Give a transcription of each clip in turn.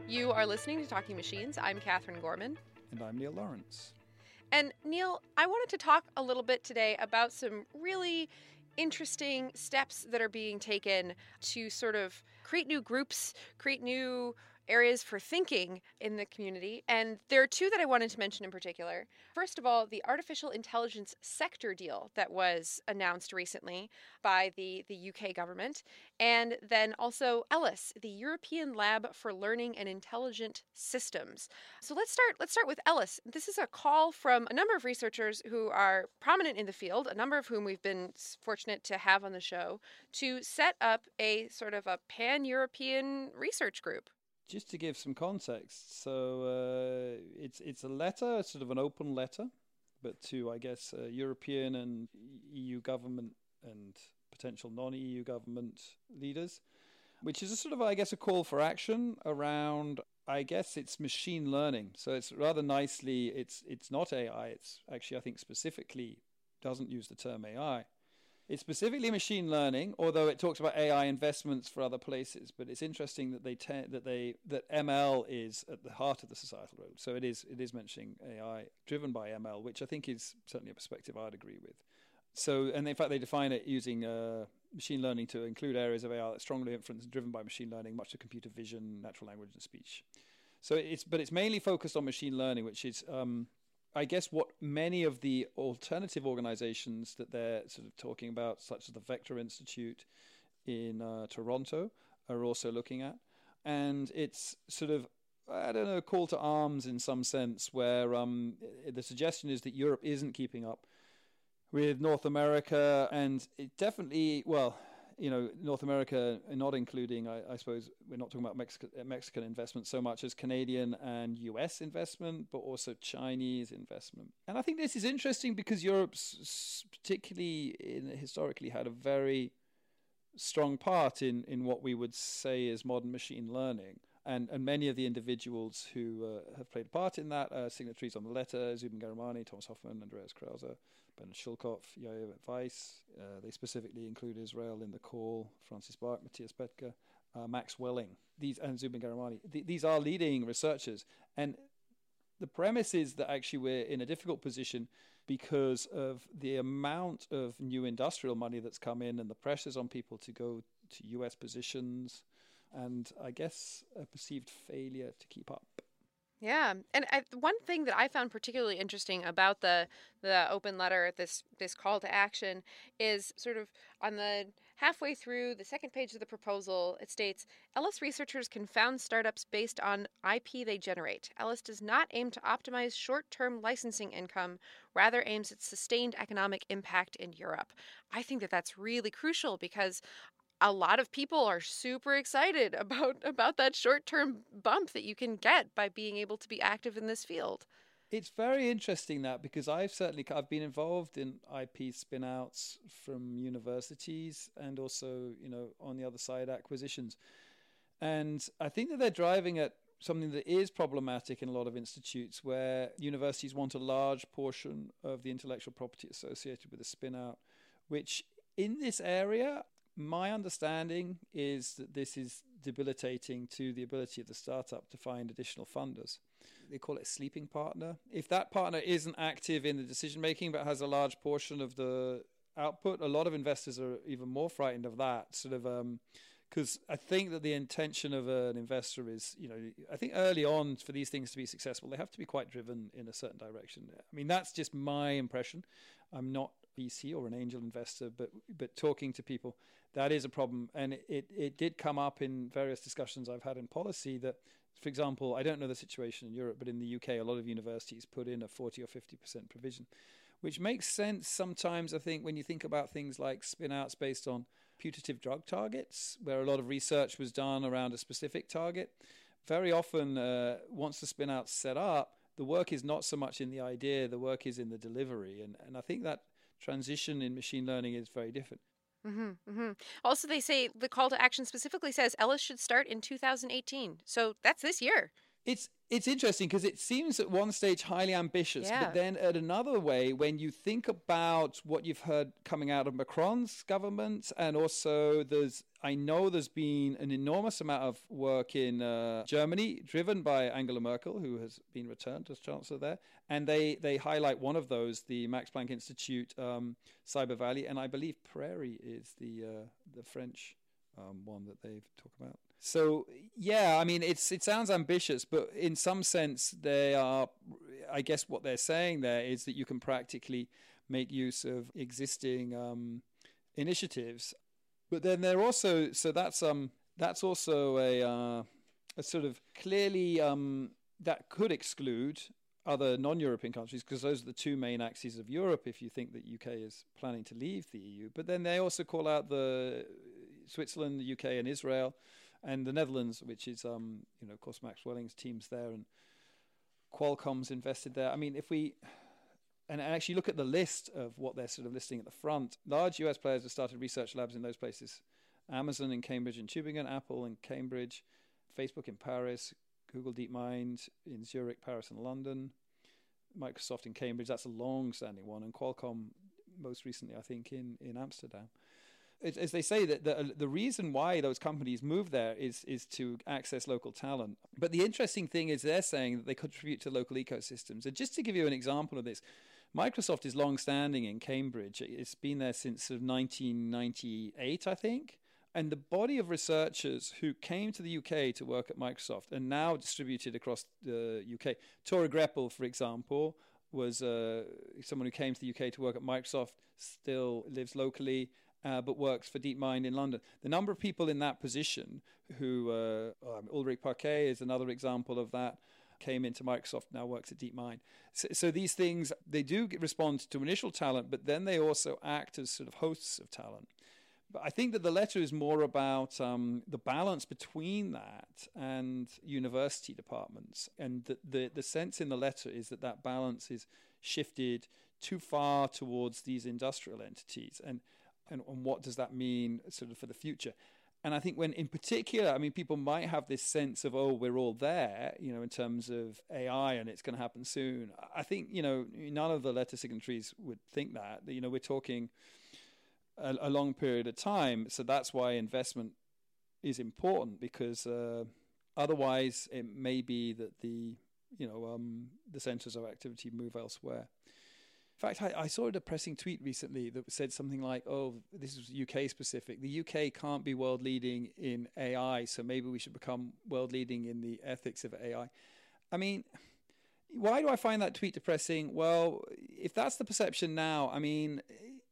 You are listening to Talking Machines. I'm Catherine Gorman. And I'm Neil Lawrence. And Neil, I wanted to talk a little bit today about some really interesting steps that are being taken to sort of create new groups, create new areas for thinking in the community. And there are two that I wanted to mention in particular. First of all, the artificial intelligence sector deal that was announced recently by the UK government. And then also ELIS, the European Lab for Learning and Intelligent Systems. So let's start with ELIS. This is a call from a number of researchers who are prominent in the field, a number of whom we've been fortunate to have on the show, to set up a sort of a pan-European research group. Just to give some context, so it's a letter, sort of an open letter, but to, I guess, European and EU government and potential non-EU government leaders, which is a sort of, I guess, a call for action around, I guess, it's machine learning. So it's rather nicely, it's not AI. It's actually, I think, specifically doesn't use the term AI. It's specifically machine learning, although it talks about AI investments for other places. But it's interesting that that ML is at the heart of the societal road. So it is mentioning AI driven by ML, which I think is certainly a perspective I'd agree with. So, and in fact, they define it using machine learning to include areas of AI that strongly influenced and driven by machine learning, much to computer vision, natural language, and speech. So it's mainly focused on machine learning, which is I guess what many of the alternative organizations that they're sort of talking about, such as the Vector Institute in Toronto, are also looking at. And it's sort of, I don't know, a call to arms in some sense, where the suggestion is that Europe isn't keeping up with North America, and it definitely, well, North America, not including, I suppose, we're not talking about Mexican investment so much as Canadian and US investment, but also Chinese investment. And I think this is interesting because Europe's particularly historically had a very strong part in what we would say is modern machine learning. And many of the individuals who have played a part in that are signatories on the letter: Zubin Gharamani, Thomas Hoffman, Andreas Krause, Bernhard Schulkopf, Yair Weiss. They specifically include Israel in the call, Francis Bark, Matthias Petke, Max Welling, and Zubin Gharamani. These are leading researchers. And the premise is that actually we're in a difficult position because of the amount of new industrial money that's come in and the pressures on people to go to US positions, and I guess a perceived failure to keep up. Yeah, and one thing that I found particularly interesting about the open letter, this call to action, is sort of on the halfway through the second page of the proposal, it states, ELIS researchers can found startups based on IP they generate. ELIS does not aim to optimize short-term licensing income, rather aims at sustained economic impact in Europe. I think that that's really crucial because a lot of people are super excited about that short-term bump that you can get by being able to be active in this field. It's very interesting that, because I've been involved in IP spin-outs from universities and also, on the other side, acquisitions. And I think that they're driving at something that is problematic in a lot of institutes, where universities want a large portion of the intellectual property associated with a spin-out, which in this area, my understanding is that this is debilitating to the ability of the startup to find additional funders. They call it a sleeping partner. If that partner isn't active in the decision making but has a large portion of the output, a lot of investors are even more frightened of that, sort of, because I think that the intention of an investor is, I think early on, for these things to be successful, they have to be quite driven in a certain direction. I mean, that's just my impression. I'm not VC or an angel investor, but talking to people, that is a problem. And it did come up in various discussions I've had in policy that, for example, I don't know the situation in Europe, but in the UK, a lot of universities put in a 40 or 50% provision, which makes sense sometimes, I think, when you think about things like spin-outs based on putative drug targets, where a lot of research was done around a specific target. Very often, once the spin-out's set up, the work is not so much in the idea, the work is in the delivery. And I think that transition in machine learning is very different. Mm-hmm, mm-hmm. Also, they say the call to action specifically says ELIS should start in 2018. So that's this year. It's It's interesting because it seems at one stage highly ambitious, but then at another way, when you think about what you've heard coming out of Macron's government, and also I know there's been an enormous amount of work in Germany, driven by Angela Merkel, who has been returned as chancellor there, and they highlight one of those, the Max Planck Institute, Cyber Valley, and I believe Prairie is the French one that they've talked about. So, yeah, I mean, it sounds ambitious, but in some sense, I guess what they're saying there is that you can practically make use of existing initiatives. But then they're also, so that's also a sort of clearly that could exclude other non-European countries, because those are the two main axes of Europe if you think that UK is planning to leave the EU. But then they also call out the Switzerland, the UK and Israel, and the Netherlands, which is, of course, Max Welling's team's there, and Qualcomm's invested there. I mean, if we actually look at the list of what they're sort of listing at the front, large US players have started research labs in those places. Amazon in Cambridge and Tübingen, Apple in Cambridge, Facebook in Paris, Google DeepMind in Zurich, Paris and London, Microsoft in Cambridge, that's a long-standing one, and Qualcomm most recently, I think, in Amsterdam. As they say, that the reason why those companies move there is to access local talent. But the interesting thing is they're saying that they contribute to local ecosystems. And just to give you an example of this, Microsoft is long-standing in Cambridge. It's been there since sort of 1998, I think. And the body of researchers who came to the UK to work at Microsoft and now distributed across the UK. Tora Greppel, for example, was someone who came to the UK to work at Microsoft, still lives locally, but works for DeepMind in London. The number of people in that position who, Ulrich Parquet is another example of that, came into Microsoft, now works at DeepMind. So these things, they do respond to initial talent, but then they also act as sort of hosts of talent. But I think that the letter is more about the balance between that and university departments. And the sense in the letter is that balance is shifted too far towards these industrial entities. And what does that mean sort of for the future? And I think when in particular, I mean, people might have this sense of, oh, we're all there, in terms of AI and it's going to happen soon. I think, none of the letter signatories would think that. We're talking a long period of time. So that's why investment is important, because otherwise it may be that the centers of activity move elsewhere. In fact, I saw a depressing tweet recently that said something like, oh, this is UK specific. The UK can't be world leading in AI, so maybe we should become world leading in the ethics of AI. I mean, why do I find that tweet depressing? Well, if that's the perception now, I mean,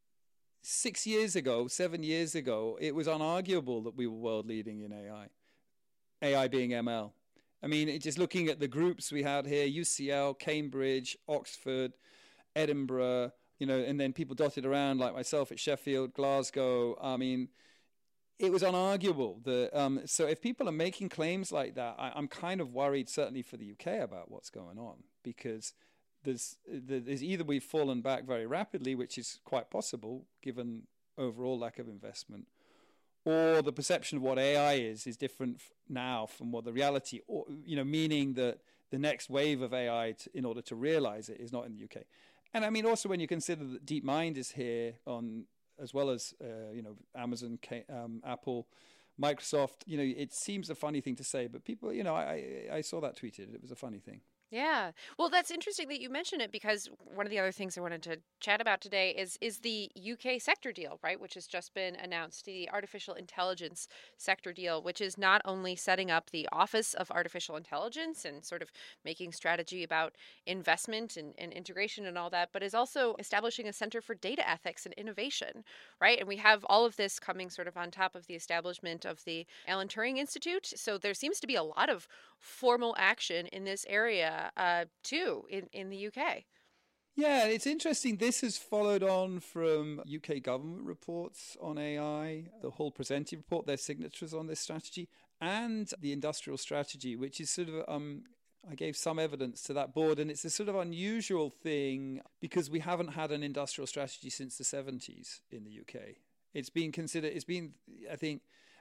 7 years ago, it was unarguable that we were world leading in AI being ML. I mean, just looking at the groups we had here, UCL, Cambridge, Oxford, Edinburgh, and then people dotted around like myself at Sheffield, Glasgow. I mean, it was unarguable. So if people are making claims like that, I'm kind of worried, certainly for the UK, about what's going on, because there's either we've fallen back very rapidly, which is quite possible given overall lack of investment, or the perception of what AI is different now from what the reality, or meaning that the next wave of AI, in order to realize it, is not in the UK. And I mean, also when you consider that DeepMind is here as well as Amazon, Apple, Microsoft, it seems a funny thing to say, but people, I saw that tweeted. It was a funny thing. Yeah. Well, that's interesting that you mention it, because one of the other things I wanted to chat about today is the UK sector deal, right, which has just been announced, the artificial intelligence sector deal, which is not only setting up the Office of Artificial Intelligence and sort of making strategy about investment and integration and all that, but is also establishing a Center for Data Ethics and Innovation, right? And we have all of this coming sort of on top of the establishment of the Alan Turing Institute. So there seems to be a lot of formal action in this area too in the UK. Yeah, it's interesting. This has followed on from UK government reports on AI, the Hull Presenti report, their signatures on this strategy, and the industrial strategy, which is sort of, I gave some evidence to that board, and it's a sort of unusual thing because we haven't had an industrial strategy since the 70s in the UK. It's been considered, I think,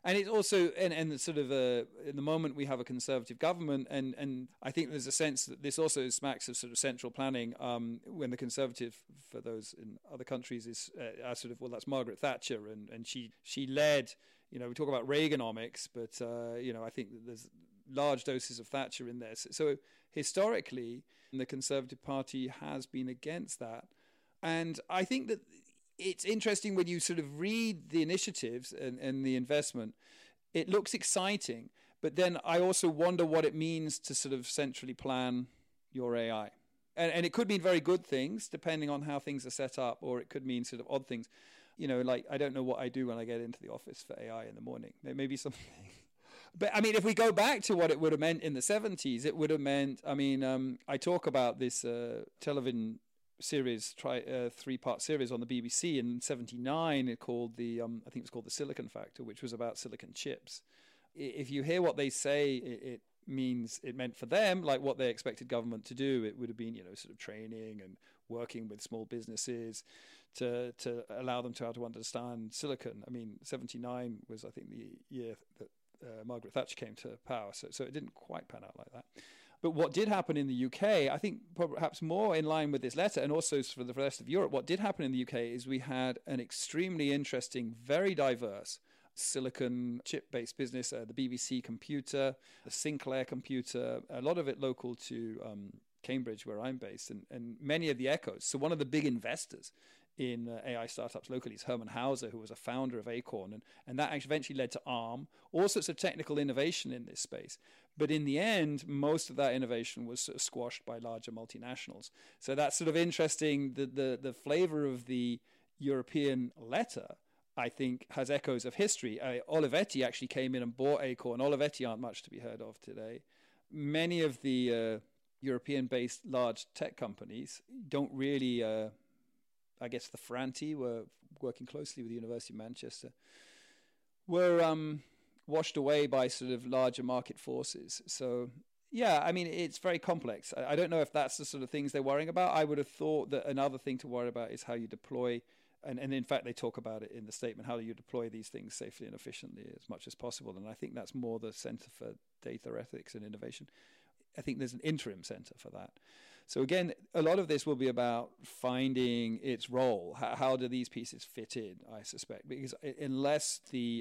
And it's also, and sort of in the moment we have a conservative government, and I think there's a sense that this also smacks of sort of central planning. When the conservative, for those in other countries, is sort of, well, that's Margaret Thatcher, and she led. We talk about Reaganomics, but I think that there's large doses of Thatcher in there. So historically, the Conservative Party has been against that, and I think that it's interesting when you sort of read the initiatives and the investment. It looks exciting, but then I also wonder what it means to sort of centrally plan your AI. And it could mean very good things, depending on how things are set up, or it could mean sort of odd things. Like I don't know what I do when I get into the office for AI in the morning. Maybe something. But I mean, if we go back to what it would have meant in the 70s, it would have meant, I talk about this television series, 3-part series on the BBC in '79. It called I think it was called The Silicon Factor, which was about silicon chips. If you hear what they say, it meant for them, like what they expected government to do. It would have been, sort of training and working with small businesses to allow them to how to understand silicon. 79 was, I think, the year that Margaret Thatcher came to power, so it didn't quite pan out like that. But what did happen in the UK, I think perhaps more in line with this letter, and also for the rest of Europe, what did happen in the UK is we had an extremely interesting, very diverse silicon chip-based business, the BBC Computer, the Sinclair Computer, a lot of it local to Cambridge, where I'm based, and many of the echoes. So one of the big investors in AI startups locally is Herman Hauser, who was a founder of Acorn, and that actually eventually led to ARM, all sorts of technical innovation in this space. But in the end, most of that innovation was sort of squashed by larger multinationals. So that's sort of interesting. The flavor of the European letter, I think, has echoes of history. Olivetti actually came in and bought Acorn. Olivetti aren't much to be heard of today. Many of the European-based large tech companies don't really... I guess the Ferranti were working closely with the University of Manchester, were washed away by sort of larger market forces. So, yeah, it's very complex. I don't know if that's the sort of things they're worrying about. I would have thought that another thing to worry about is how you deploy, and in fact, they talk about it in the statement, how you deploy these things safely and efficiently as much as possible. And I think that's more the Center for Data Ethics and Innovation. I think there's an interim center for that. So again, a lot of this will be about finding its role. How do these pieces fit in? I suspect, because unless the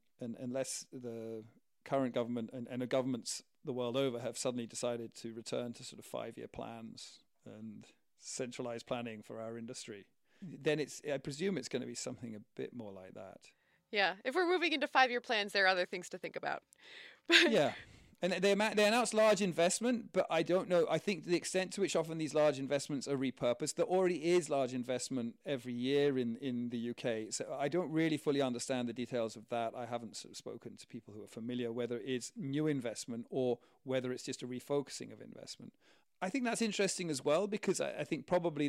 current government and the governments the world over have suddenly decided to return to sort of 5-year plans and centralized planning for our industry, then I presume it's going to be something a bit more like that. Yeah, if we're moving into 5-year plans, there are other things to think about. Yeah. And they announced large investment, but I don't know. I think the extent to which often these large investments are repurposed, there already is large investment every year in the UK. So I don't really fully understand the details of that. I haven't sort of spoken to people who are familiar, whether it's new investment or whether it's just a refocusing of investment. I think that's interesting as well, because I think probably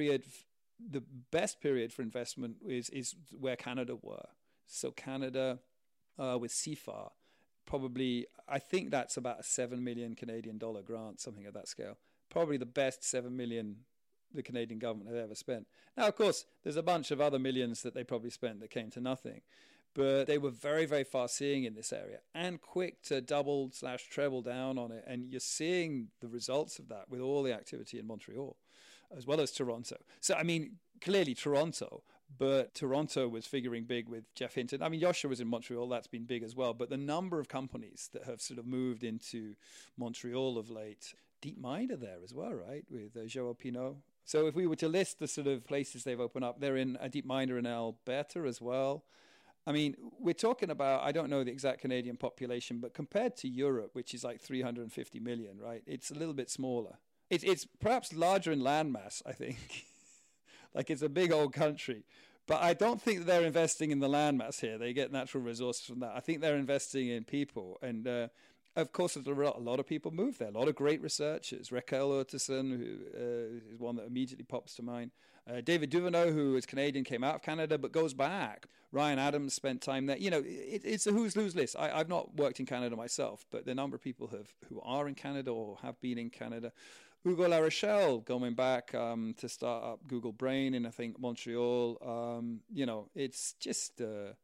the best period for investment is where Canada were. So Canada with CFAR, probably, I think that's about a 7 million Canadian dollar grant, something of that scale. Probably the best 7 million the Canadian government had ever spent. Now, of course, there's a bunch of other millions that they probably spent that came to nothing. But they were very, very far-seeing in this area and quick to double/treble down on it. And you're seeing the results of that with all the activity in Montreal, as well as Toronto. So, clearly Toronto, but Toronto was figuring big with Jeff Hinton. Yoshua was in Montreal, that's been big as well. But the number of companies that have sort of moved into Montreal of late, DeepMind are there as well, right, with Joao Pinot. So if we were to list the sort of places they've opened up, they're in DeepMind are in Alberta as well. We're talking about, I don't know the exact Canadian population, but compared to Europe, which is like 350 million, right, it's a little bit smaller. It's perhaps larger in landmass, I think. Like it's a big old country. But I don't think that they're investing in the landmass here. They get natural resources from that. I think they're investing in people. And of course, a lot of people move there. A lot of great researchers. Raquel Urtasun, who is one that immediately pops to mind. David Duverneau, who is Canadian, came out of Canada but goes back. Ryan Adams spent time there. It's a who's lose list. I've not worked in Canada myself, but the number of people who are in Canada or have been in Canada. Hugo Larochelle going back to start up Google Brain in, I think, Montreal. It's just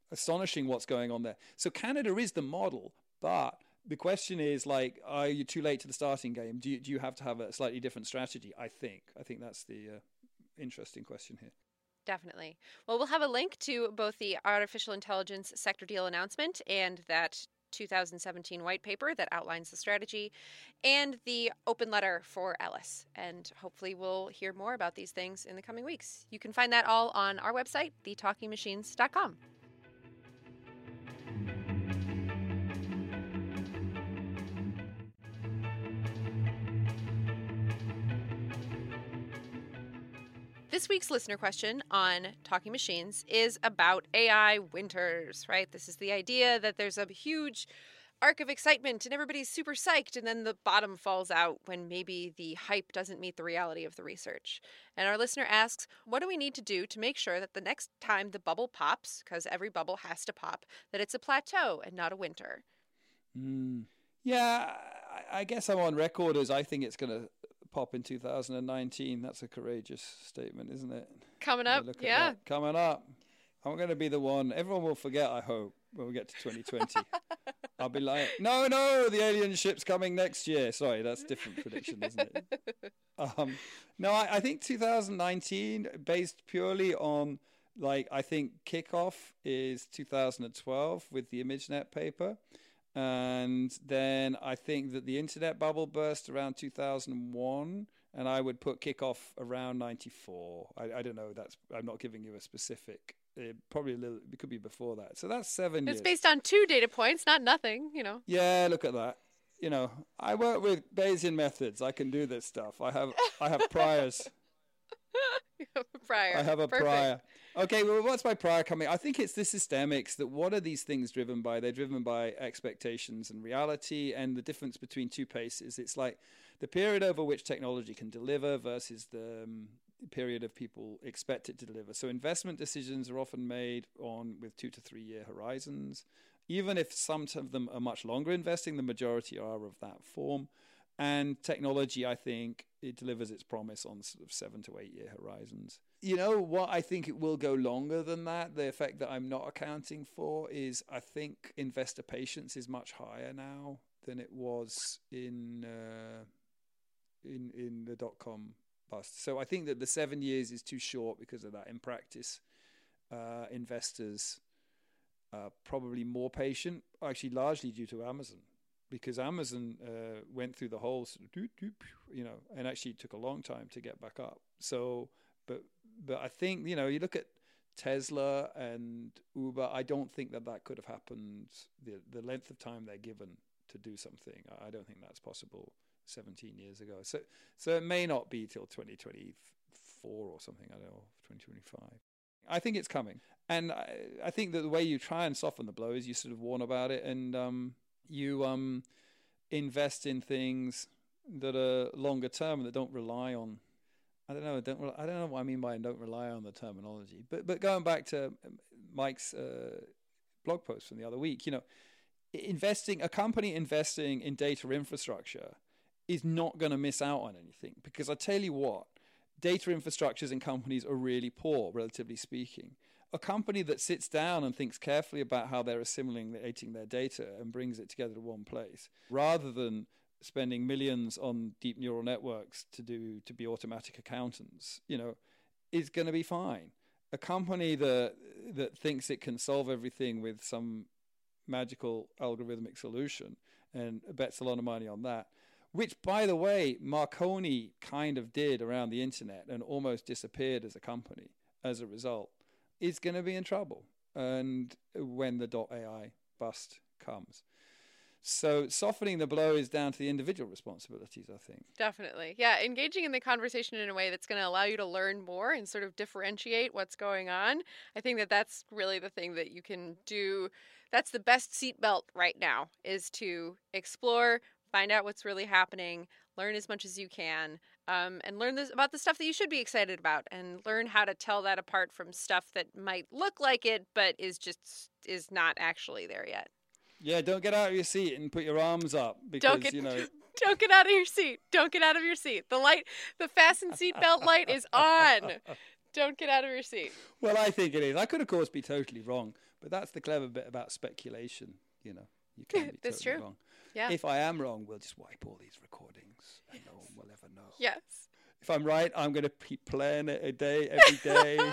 astonishing what's going on there. So Canada is the model, but the question is, like, are you too late to the starting game? Do you have to have a slightly different strategy? I think that's the interesting question here. Definitely. Well, we'll have a link to both the artificial intelligence sector deal announcement and that 2017 white paper that outlines the strategy, and the open letter for Ellis. And hopefully we'll hear more about these things in the coming weeks. You can find that all on our website, thetalkingmachines.com. This week's listener question on Talking Machines is about AI winters, right? This is the idea that there's a huge arc of excitement and everybody's super psyched, and then the bottom falls out when maybe the hype doesn't meet the reality of the research. And our listener asks, what do we need to do to make sure that the next time the bubble pops, because every bubble has to pop, that it's a plateau and not a winter? Yeah, I guess I'm on record as I think it's going to pop in 2019. That's a courageous statement, isn't it? Coming up, yeah. Coming up. I'm going to be the one. Everyone will forget, I hope, when we get to 2020. I'll be like, no, the alien ship's coming next year. Sorry, that's a different prediction, isn't it? No, I think 2019, based purely on, like, I think kickoff is 2012 with the ImageNet paper. And then I think that the internet bubble burst around 2001, and I would put kickoff around 94. I don't know. I'm not giving you a specific. Probably a little. It could be before that. So that's 7 years. It's based on 2 data points, not nothing. Yeah, look at that. I work with Bayesian methods. I can do this stuff. I have priors. You have a prior. I have a Perfect. prior. Okay, well, what's my prior coming? I think it's the systemics. That what are these things driven by? They're driven by expectations and reality, and the difference between two paces. It's like the period over which technology can deliver versus the period of people expect it to deliver. So investment decisions are often made with 2 to 3 year horizons. Even if some of them are much longer investing, the majority are of that form. And technology, I think, it delivers its promise on sort of 7 to 8 year horizons. You know what? I think it will go longer than that. The effect that I'm not accounting for is I think investor patience is much higher now than it was in the dot-com bust. So I think that the 7 years is too short because of that. In practice, investors are probably more patient, actually largely due to Amazon. Because Amazon went through the whole sort of and actually took a long time to get back up. So, but I think, you look at Tesla and Uber, I don't think that could have happened. The length of time they're given to do something, I don't think that's possible 17 years ago. So it may not be till 2024 or something, I don't know, 2025. I think it's coming. And I think that the way you try and soften the blow is you sort of warn about it, and you invest in things that are longer term and that don't rely on. I don't know what I mean by don't rely on the terminology. But going back to Mike's blog post from the other week, a company investing in data infrastructure is not going to miss out on anything, because I tell you what, data infrastructures in companies are really poor, relatively speaking. A company that sits down and thinks carefully about how they're assimilating their data and brings it together to one place, rather than spending millions on deep neural networks to be automatic accountants, is going to be fine. A company that thinks it can solve everything with some magical algorithmic solution and bets a lot of money on that, which, by the way, Marconi kind of did around the internet and almost disappeared as a company as a result, is going to be in trouble. And when the .ai bust comes. So softening the blow is down to the individual responsibilities, I think. Definitely. Yeah, engaging in the conversation in a way that's going to allow you to learn more and sort of differentiate what's going on. I think that's really the thing that you can do. That's the best seatbelt right now, is to explore, find out what's really happening, learn as much as you can, and learn about the stuff that you should be excited about, and learn how to tell that apart from stuff that might look like it but is not actually there yet. Yeah, don't get out of your seat and put your arms up, because don't get out of your seat. Don't get out of your seat. The fasten seatbelt light is on. Don't get out of your seat. Well, I think it is. I could, of course, be totally wrong, But that's the clever bit about speculation. You can be That's totally true. wrong. Yeah. If I am wrong, we'll just wipe all these recordings and no one will ever know. Yes. If I'm right, I'm going to keep playing it every day.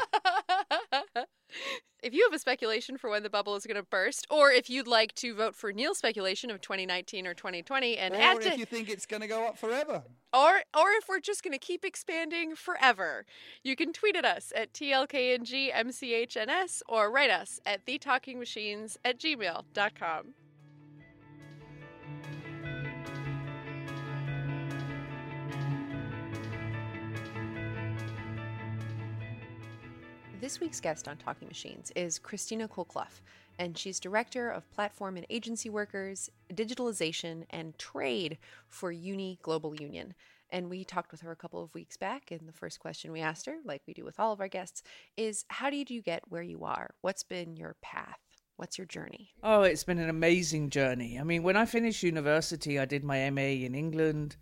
If you have a speculation for when the bubble is going to burst, or if you'd like to vote for Neil's speculation of 2019 or 2020, and or if you think it's going to go up forever, or if we're just going to keep expanding forever, you can tweet at us at TLKNGMCHNS or write us at thetalkingmachines@gmail.com. This week's guest on Talking Machines is Christina Kolkloff, and she's Director of Platform and Agency Workers, Digitalization, and Trade for Uni Global Union. And we talked with her a couple of weeks back, and the first question we asked her, like we do with all of our guests, is how did you get where you are? What's been your path? What's your journey? Oh, it's been an amazing journey. I mean, when I finished university, I did my MA in England.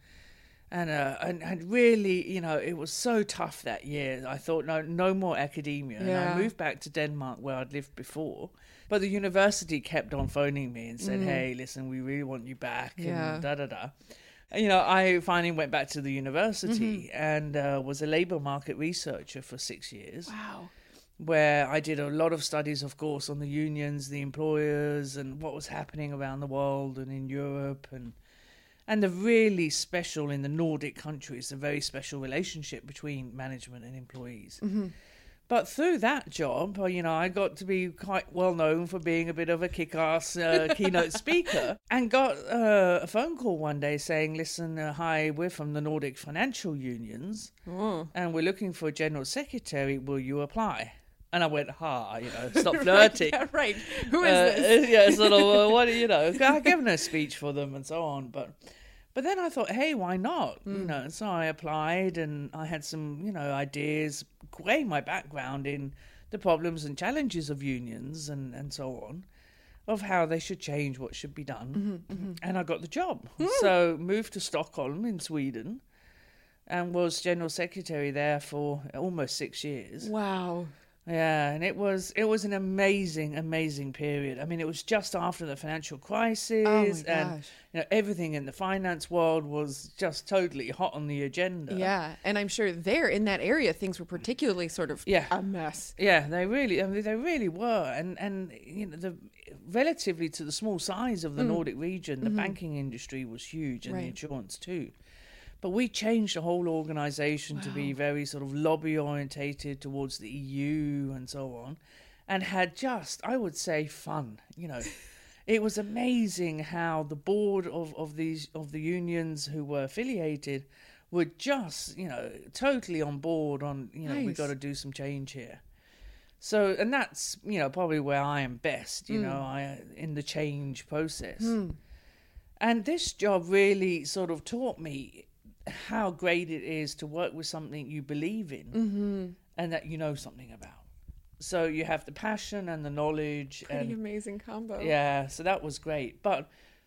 And really, it was so tough that year. I thought, no more academia. Yeah. And I moved back to Denmark where I'd lived before. But the university kept on phoning me and said, hey, listen, we really want you back. Yeah. And da-da-da. And, I finally went back to the university and was a labour market researcher for 6 years. Wow. Where I did a lot of studies, of course, on the unions, the employers, and what was happening around the world and in Europe. And the really special in the Nordic countries, a very special relationship between management and employees. Mm-hmm. But through that job, I got to be quite well known for being a bit of a kick-ass keynote speaker, and got a phone call one day saying, listen, hi, we're from the Nordic financial unions, and we're looking for a general secretary. Will you apply? And I went, stop flirting. Yeah, right. Who is this? Yeah, sort of, I've given a speech for them and so on. But then I thought, hey, why not? So I applied and I had some, ideas, my background in the problems and challenges of unions and so on, of how they should change, what should be done. And I got the job. So moved to Stockholm in Sweden and was general secretary there for almost 6 years. Wow. Yeah, and it was an amazing period. I mean, it was just after the financial crisis, Oh my gosh. and everything in the finance world was just totally hot on the agenda. Yeah, and I'm sure there in that area things were particularly sort of a mess. Yeah, they really were, and relatively to the small size of the Nordic region, the banking industry was huge, and the insurance too. But we changed the whole organisation to be very sort of lobby orientated towards the EU and so on, and had just, I would say, fun. It was amazing how the board of the unions who were affiliated were just, totally on board on, Nice. we've got to do some change here. So, and that's, probably where I am best, in the change process. And this job really sort of taught me how great it is to work with something you believe in and that you know something about. So you have the passion and the knowledge. Pretty amazing combo. Yeah, so that was great. But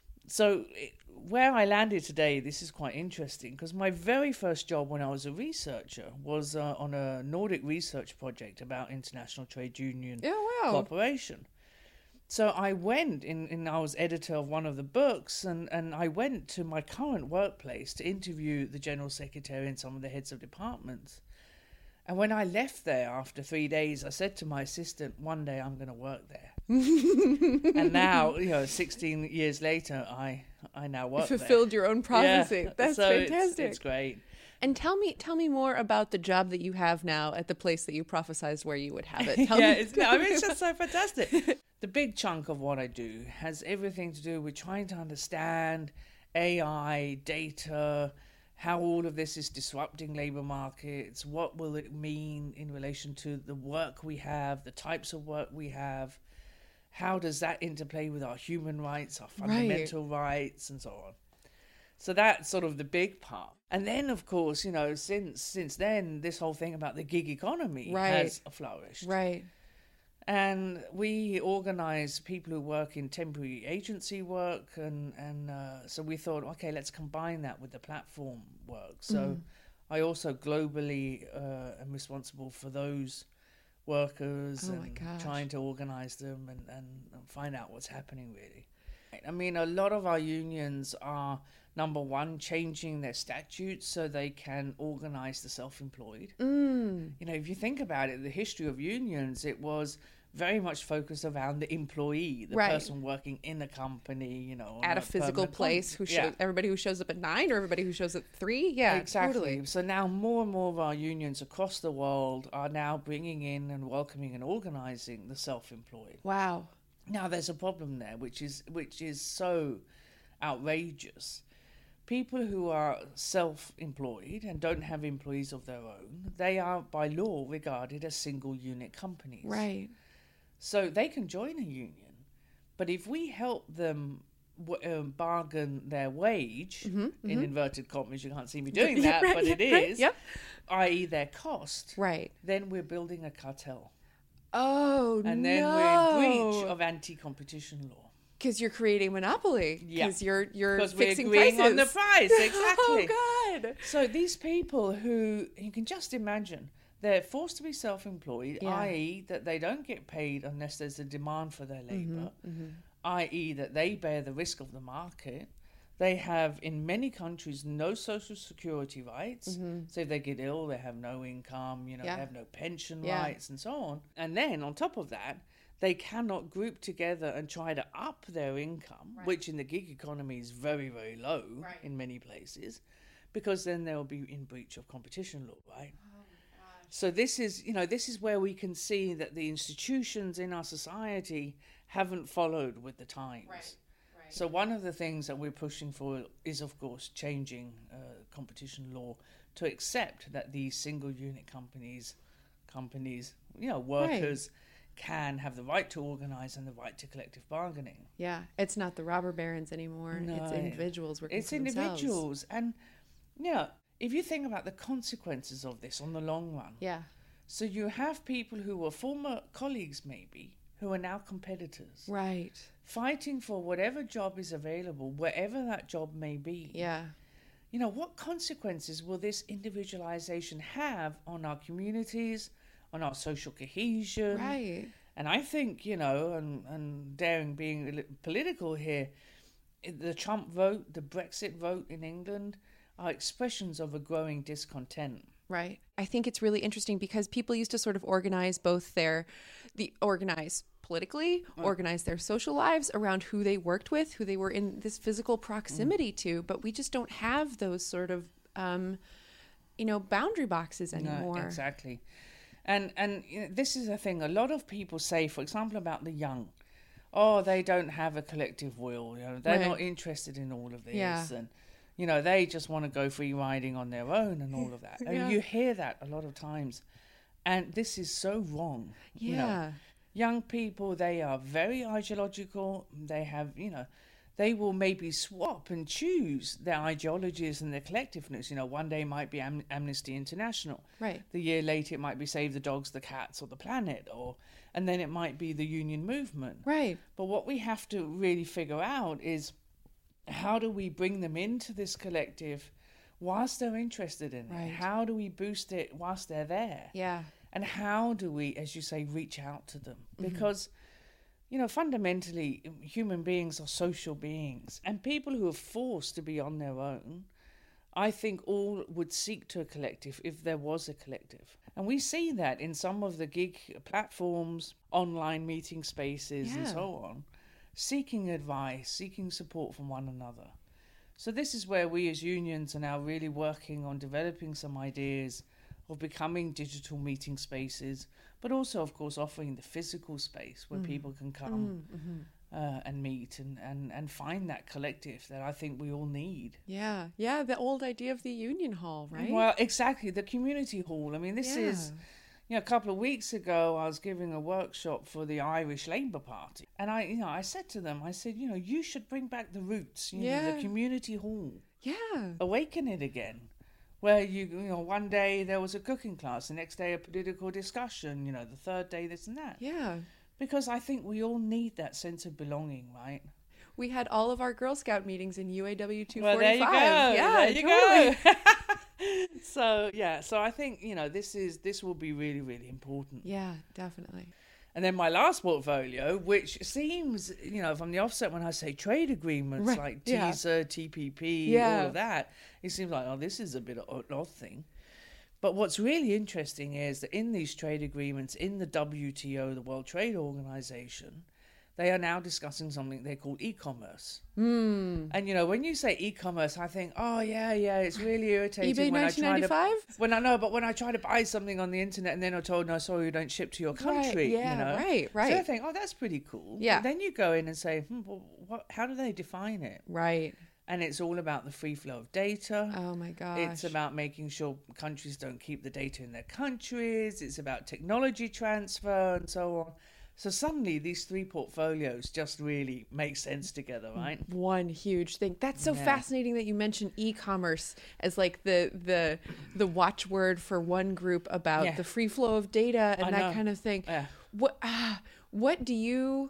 where I landed today, this is quite interesting because my very first job when I was a researcher was on a Nordic research project about international trade union cooperation. So I went I was editor of one of the books, and I went to my current workplace to interview the general secretary and some of the heads of departments. And when I left there after 3 days, I said to my assistant, one day I'm going to work there. And now, 16 years later, I now work there. Fulfilled your own prophecy. Yeah. That's so fantastic. It's great. And tell me more about the job that you have now at the place that you prophesized where you would have it. It's just so fantastic. The big chunk of what I do has everything to do with trying to understand AI, data, how all of this is disrupting labor markets, what will it mean in relation to the work we have, the types of work we have, how does that interplay with our human rights, our fundamental rights, and so on. So that's sort of the big part. And then, of course, since then, this whole thing about the gig economy has flourished. Right. And we organise people who work in temporary agency work, and so we thought, okay, let's combine that with the platform work. So I also globally am responsible for those workers Oh my and gosh. trying to organize them and find out what's happening, really. I mean, a lot of our unions are, number one, changing their statutes so they can organize the self-employed. You know, if you think about it, the history of unions, it was very much focused around the employee, the Right. person working in a company, you know, on At a physical permanent place, contract. who shows everybody who shows up at 9 or everybody who shows up at 3. Yeah, Exactly. totally. So now more and more of our unions across the world are now bringing in and welcoming and organizing the self-employed. Wow. Now there's a problem there, which is so outrageous. People who are self-employed and don't have employees of their own, they are by law regarded as single unit companies. Right. So they can join a union, but if we help them bargain their wage, in inverted commas, you can't see me doing that, Right, but it right, is, yep. i.e. their cost, Right. then we're building a cartel. Oh, And then we're in breach of anti-competition law. Because you're creating monopoly. Yeah. Because you're Because we're fixing agreeing prices. on the price, exactly. Oh, God. So these people who, you can just imagine, they're forced to be self-employed, Yeah. i.e. that they don't get paid unless there's a demand for their labour, i.e. that they bear the risk of the market. They have, in many countries, no social security rights. So if they get ill, they have no income, you know, Yeah. they have no pension Yeah. rights and so on. And then, on top of that, they cannot group together and try to up their income, which in the gig economy is very, very low in many places, because then they'll be in breach of competition law, right? So this is where we can see that the institutions in our society haven't followed with the times. So one of the things that we're pushing for is, of course, changing competition law to accept that these single unit companies, you know, workers can have the right to organize and the right to collective bargaining. Yeah. It's not the robber barons anymore. No. It's individuals working It's for themselves. individuals. And, you know, if you think about the consequences of this on the long run, Yeah. so you have people who were former colleagues, maybe, who are now competitors, Right. fighting for whatever job is available, wherever that job may be. Yeah. You know, what consequences will this individualization have on our communities, on our social cohesion? Right. And I think, you know, and daring being a little political here, the Trump vote, the Brexit vote in England are expressions of a growing discontent. Right. I think it's really interesting because people used to sort of organize organize politically, organize their social lives around who they worked with, who they were in this physical proximity to, but we just don't have those sort of, boundary boxes anymore. No, exactly. And you know, this is a thing. A lot of people say, for example, about the young, oh, they don't have a collective will. You know, they're Right. not interested in all of this. Yeah. And, you know, they just want to go free riding on their own and all of that. Yeah. And you hear that a lot of times. And this is so wrong. Yeah. You know, young people, they are very ideological. They have, you know, they will maybe swap and choose their ideologies and their collectiveness. You know, one day might be Amnesty International. Right. The year later, it might be Save the Dogs, the Cats, or the Planet, and then it might be the union movement. Right. But what we have to really figure out is how do we bring them into this collective whilst they're interested in it? Right. How do we boost it whilst they're there? Yeah. And how do we, as you say, reach out to them? Because, you know, fundamentally, human beings are social beings. And people who are forced to be on their own, I think all would seek to a collective if there was a collective. And we see that in some of the gig platforms, online meeting spaces, and Yeah. so on, seeking advice, seeking support from one another. So this is where we as unions are now really working on developing some ideas of becoming digital meeting spaces, but also, of course, offering the physical space where people can come and meet and find that collective that I think we all need. Yeah. Yeah. The old idea of the union hall, right? Well, exactly, the community hall. I mean, this Yeah. is, you know, a couple of weeks ago, I was giving a workshop for the Irish Labour Party. And I said to them, you should bring back the roots, you know, Yeah. the community hall, Yeah. awaken it again. Where you know, one day there was a cooking class, the next day a political discussion, you know, the third day this and that. Yeah. Because I think we all need that sense of belonging, right? We had all of our Girl Scout meetings in UAW 245. Well, there you go. Yeah, There you totally. go. So I think this will be really, really important. Yeah, definitely. And then my last portfolio, which seems, from the offset when I say trade agreements Right, like yeah. TISA, TPP, Yeah. all of that, it seems like, oh, this is a bit of an odd thing. But what's really interesting is that in these trade agreements, in the WTO, the World Trade Organization, they are now discussing something they call e-commerce. And, when you say e-commerce, I think, oh, yeah, it's really irritating. eBay when 1995? When I try to buy something on the internet and then I'm told, no, sorry, we don't ship to your country. Right, right. So I think, oh, that's pretty cool. Yeah. But then you go in and say, how do they define it? Right. And it's all about the free flow of data. Oh my gosh. It's about making sure countries don't keep the data in their countries. It's about technology transfer and so on. So suddenly these three portfolios just really make sense together, right? One huge thing. That's so fascinating that you mentioned e-commerce as like the watchword for one group about the free flow of data and that kind of thing. Yeah. What do you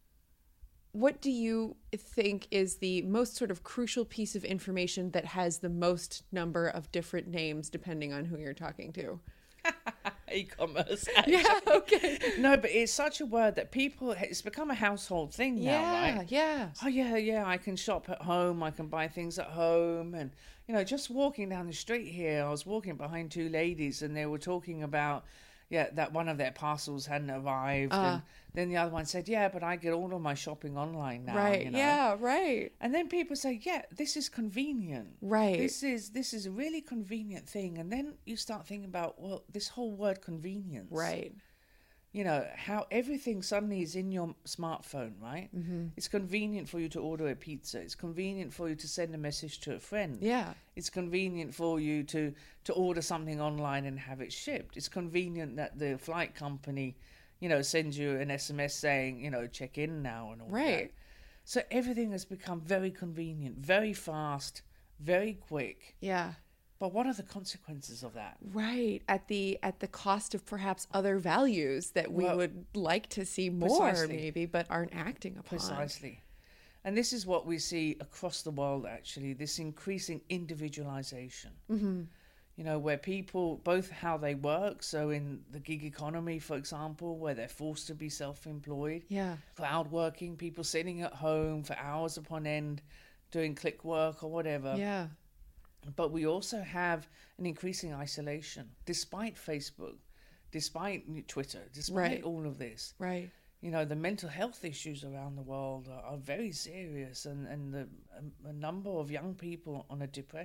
think is the most sort of crucial piece of information that has the most number of different names depending on who you're talking to? E-commerce. Yeah, okay. No, but it's such a word that it's become a household thing now, right? Yeah. Oh, yeah, I can shop at home, I can buy things at home. And, just walking down the street here, I was walking behind two ladies and they were talking about, that one of their parcels hadn't arrived. And then the other one said, but I get all of my shopping online now. Right, yeah, right. And then people say, this is convenient. Right. This is a really convenient thing. And then you start thinking about, well, this whole word convenience. Right. How everything suddenly is in your smartphone, right? Mm-hmm. It's convenient for you to order a pizza. It's convenient for you to send a message to a friend. Yeah. It's convenient for you to order something online and have it shipped. It's convenient that the flight company, sends you an SMS saying, check in now and all right. that. So everything has become very convenient, very fast, very quick. Yeah. But what are the consequences of that? Right. At the cost of perhaps other values that we would like to see more maybe, but aren't acting upon. Precisely. And this is what we see across the world, actually, this increasing individualization. Mm-hmm. Where people, both how they work, so in the gig economy, for example, where they're forced to be self-employed. Yeah. Cloud working, people sitting at home for hours upon end, doing click work or whatever. Yeah. But we also have an increasing isolation, despite Facebook, despite Twitter, despite all of this. Right. The mental health issues around the world are very serious, and a number of young people with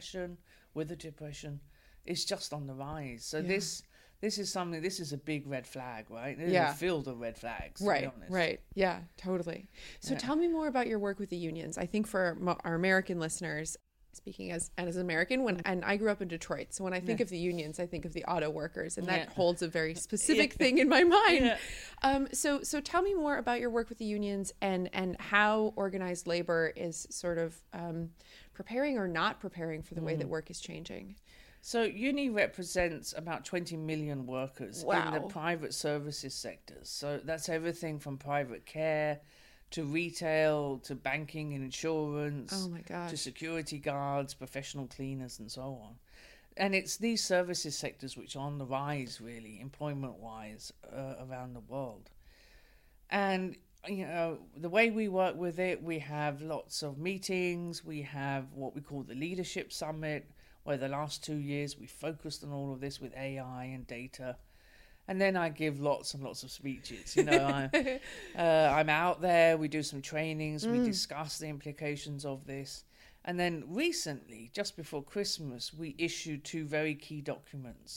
a depression is just on the rise. So this is a big red flag, right? There's a field of red flags, to be honest. Right. Yeah, totally. So tell me more about your work with the unions. I think for our American listeners, speaking as an American, and I grew up in Detroit, so when I think of the unions, I think of the auto workers, and that holds a very specific thing in my mind. Yeah. So tell me more about your work with the unions and how organized labor is sort of preparing or not preparing for the way that work is changing. So UNI represents about 20 million workers in the private services sectors. So that's everything from private care to retail, to banking and insurance, oh my gosh, to security guards, professional cleaners, and so on. And it's these services sectors which are on the rise, really, employment-wise, around the world. And, the way we work with it, we have lots of meetings. We have what we call the Leadership Summit, where the last 2 years we focused on all of this with AI and data. And then I give lots and lots of speeches. I'm out there, we do some trainings, we discuss the implications of this. And then recently, just before Christmas, we issued 2 very key documents,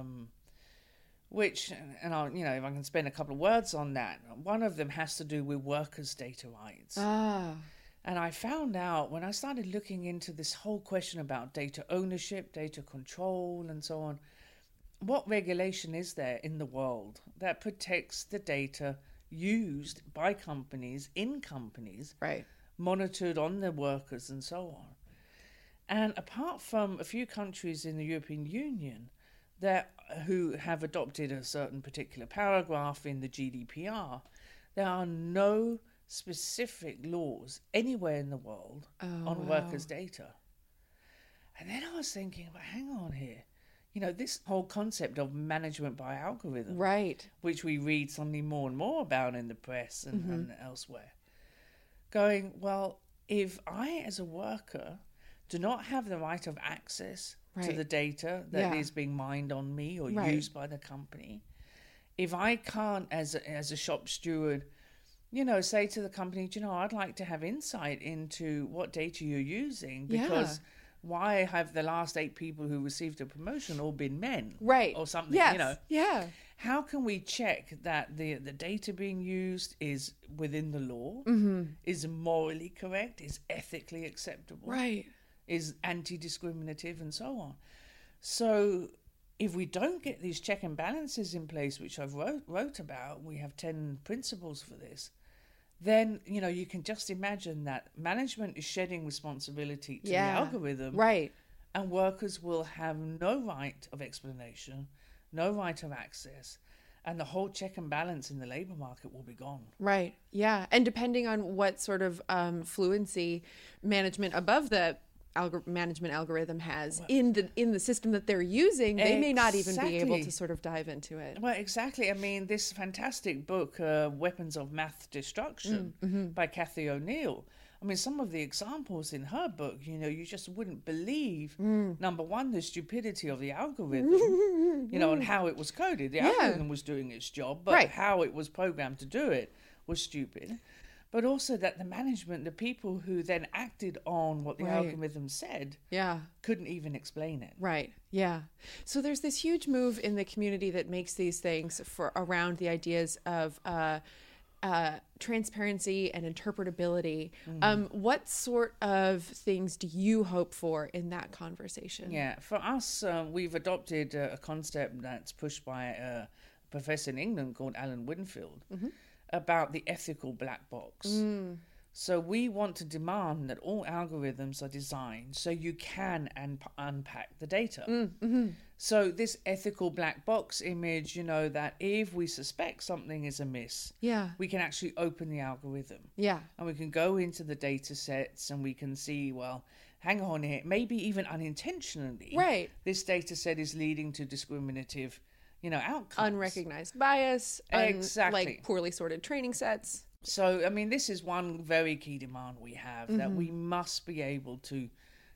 which, and I'll, if I can spend a couple of words on that, one of them has to do with workers' data rights. And I found out when I started looking into this whole question about data ownership, data control, and so on, what regulation is there in the world that protects the data used by companies, in companies, monitored on their workers and so on? And apart from a few countries in the European Union who have adopted a certain particular paragraph in the GDPR, there are no specific laws anywhere in the world on workers' data. And then I was thinking, but hang on here. You know, this whole concept of management by algorithm, Right. which we read suddenly more and more about in the press and elsewhere, going, well, if I as a worker do not have the right of access to Right. the data that Yeah. is being mined on me or Right. used by the company, if I can't, as a shop steward, you know, say to the company, do you know, I'd like to have insight into what data you're using, because why have the last 8 people who received a promotion all been men? Right. Or something, Yes. you know. Yeah. How can we check that the data being used is within the law, is morally correct, is ethically acceptable, Right. is anti-discriminative, and so on? So if we don't get these check and balances in place, which I've wrote about, we have 10 principles for this, then, you know, you can just imagine that management is shedding responsibility to the algorithm, Right. and workers will have no right of explanation, no right of access, and the whole check and balance in the labor market will be gone. Right. Yeah. And depending on what sort of fluency management above the management algorithm has in the system that they're using, they may not even be able Exactly. to sort of dive into it. Well, exactly. I mean, this fantastic book, Weapons of Math Destruction, by Cathy O'Neill. I mean, some of the examples in her book, you know, you just wouldn't believe, number one, the stupidity of the algorithm, you know, and how it was coded. The algorithm was doing its job, but how it was programmed to do it was stupid. But also that the management, the people who then acted on what the algorithm said, couldn't even explain it. Right. Yeah. So there's this huge move in the community that makes these things for around the ideas of transparency and interpretability. What sort of things do you hope for in that conversation? Yeah, for us, we've adopted a concept that's pushed by a professor in England called Alan Winfield about the ethical black box. So we want to demand that all algorithms are designed so you can unpack the data. So this ethical black box image, you know, that if we suspect something is amiss, we can actually open the algorithm. And we can go into the data sets and we can see, well, hang on here, maybe even unintentionally, this data set is leading to discriminative, you know, outcomes. Unrecognized bias, like poorly sorted training sets. So, I mean, this is one very key demand we have, that we must be able to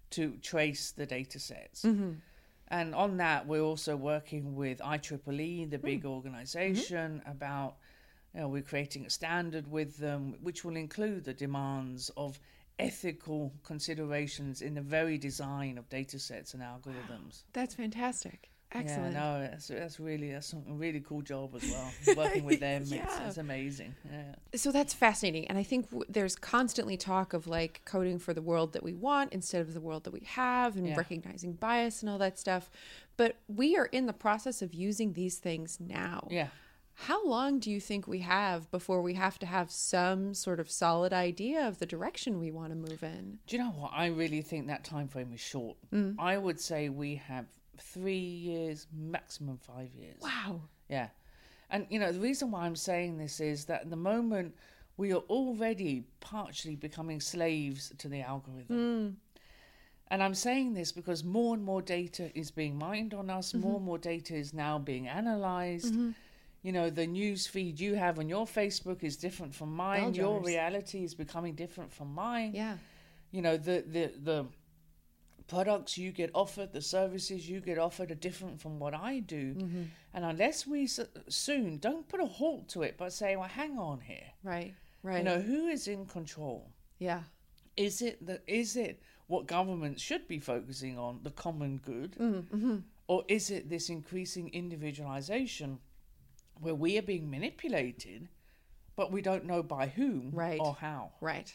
trace the data sets. And on that, we're also working with IEEE, the big organization, about, you know, we're creating a standard with them, which will include the demands of ethical considerations in the very design of data sets and algorithms. That's fantastic. Excellent. Yeah, no, that's a really cool job as well. Working with them, it's amazing. Yeah. So that's fascinating, and I think there's constantly talk of like coding for the world that we want instead of the world that we have, and recognizing bias and all that stuff. But we are in the process of using these things now. Yeah. How long do you think we have before we have to have some sort of solid idea of the direction we want to move in? Do you know what? I really think that time frame is short. I would say we have 3 years, maximum 5 years. Wow. Yeah. And, you know, the reason why I'm saying this is that at the moment we are already partially becoming slaves to the algorithm. And I'm saying this because more and more data is being mined on us. More and more data is now being analyzed. You know, the news feed you have on your Facebook is different from mine. Your reality is becoming different from mine. Yeah. You know, the products you get offered, the services you get offered are different from what I do. And unless we soon don't put a halt to it, but say, well, hang on here. Right. You know, who is in control? Yeah. Is it what governments should be focusing on, the common good? Or is it this increasing individualization where we are being manipulated, but we don't know by whom or how? Right.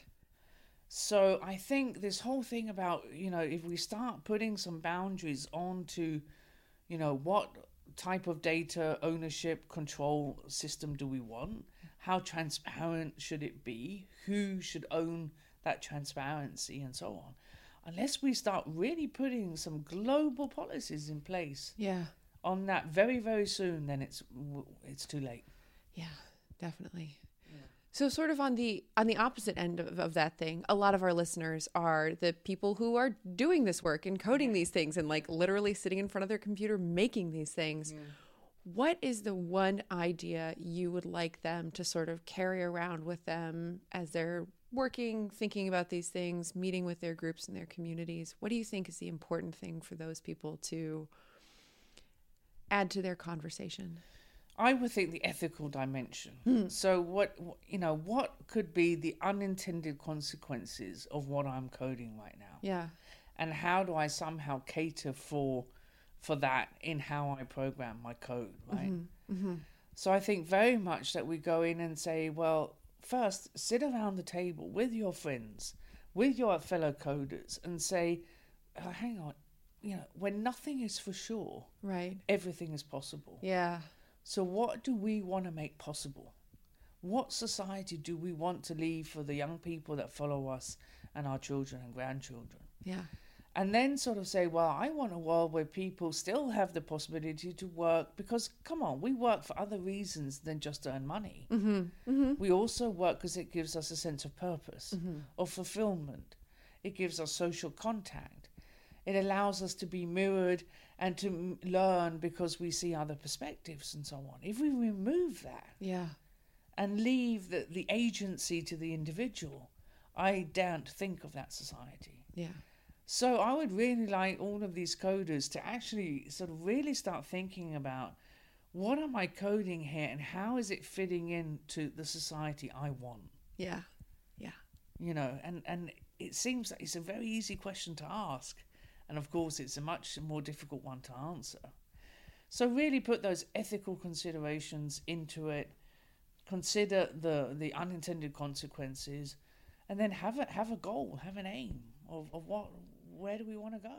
So I think this whole thing about, you know, if we start putting some boundaries onto, you know, what type of data ownership control system do we want? How transparent should it be? Who should own that transparency and so on? Unless we start really putting some global policies in place on that very, very soon, then it's too late. Yeah, definitely. So sort of on the opposite end of that thing, a lot of our listeners are the people who are doing this work and coding these things and like literally sitting in front of their computer making these things. What is the one idea you would like them to sort of carry around with them as they're working, thinking about these things, meeting with their groups and their communities? What do you think is the important thing for those people to add to their conversation? I would think the ethical dimension. So what could be the unintended consequences of what I'm coding right now? Yeah. And how do I somehow cater for that in how I program my code, right? So I think very much that we go in and say, well, first sit around the table with your friends, with your fellow coders, and say, hang on, when nothing is for sure, Right. everything is possible. Yeah. So what do we want to make possible? What society do we want to leave for the young people that follow us and our children and grandchildren? Yeah. And then sort of say, well, I want a world where people still have the possibility to work, because, come on, we work for other reasons than just to earn money. We also work because it gives us a sense of purpose, of fulfillment. It gives us social contact. It allows us to be mirrored and to learn because we see other perspectives and so on. If we remove that Yeah. and leave the agency to the individual, I daren't think of that society. Yeah. So I would really like all of these coders to actually sort of really start thinking about, what am I coding here and how is it fitting into the society I want? Yeah. Yeah. And it seems that it's a very easy question to ask. And of course, it's a much more difficult one to answer. So really put those ethical considerations into it, consider the unintended consequences, and then have a goal, have an aim of where do we want to go?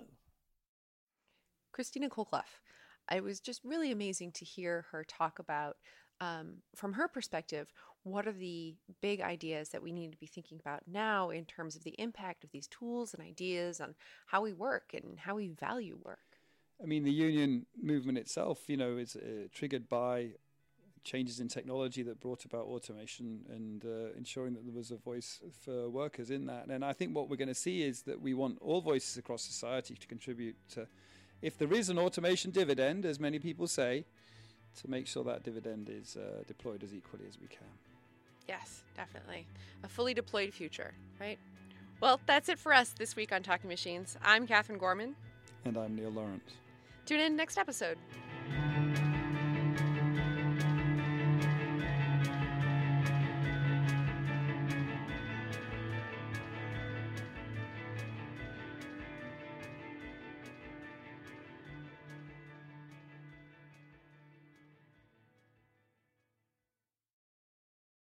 Christina Kolkloff. It was just really amazing to hear her talk about, from her perspective, what are the big ideas that we need to be thinking about now in terms of the impact of these tools and ideas on how we work and how we value work. I mean, the union movement itself, is triggered by changes in technology that brought about automation and ensuring that there was a voice for workers in that. And I think what we're going to see is that we want all voices across society to contribute to, if there is an automation dividend, as many people say, to make sure that dividend is deployed as equally as we can. Yes, definitely. A fully deployed future, right? Well, that's it for us this week on Talking Machines. I'm Catherine Gorman. And I'm Neil Lawrence. Tune in next episode.